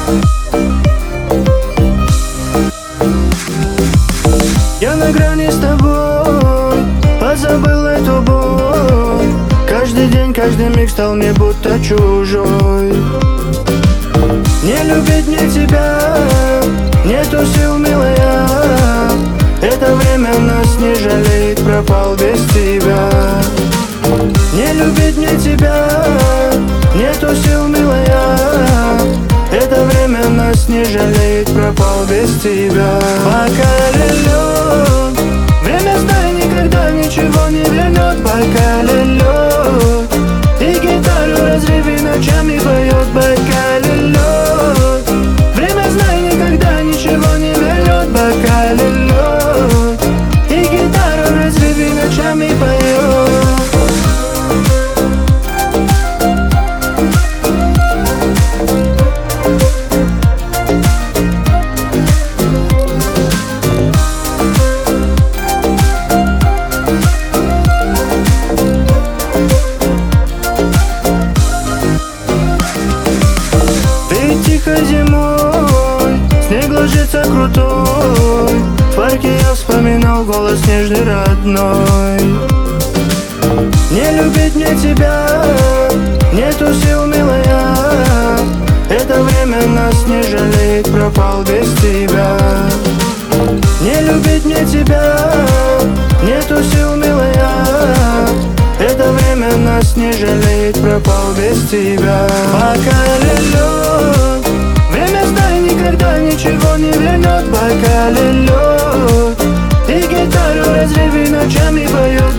Я на грани с тобой, позабыл эту боль. Каждый день, каждый миг стал мне будто чужой. Не любить мне тебя, нету сил, милая. Это время нас не жалеет, пропал без тебя. Не любить мне тебя, нету сил, милая. Это время нас не жалеет, пропал без тебя. Пока лед, время знай, никогда ничего не вернет. Пока лед, и гитару разреви ночами поет. Пока лед, время знай, никогда ничего не вернет. Пока лед, и гитару разреви ночами поет. Тихо зимой, снег ложится крутой. В парке я вспоминал голос нежный, родной. Не любить мне тебя, нету сил, милая. Это время нас не жалеет, пропал без тебя. Не любить мне тебя, нету сил, милая. Это время нас не жалеет, пропал без тебя. Пока лед, время знай, никогда ничего не вернет. Пока лед, и гитару разреви ночами поет.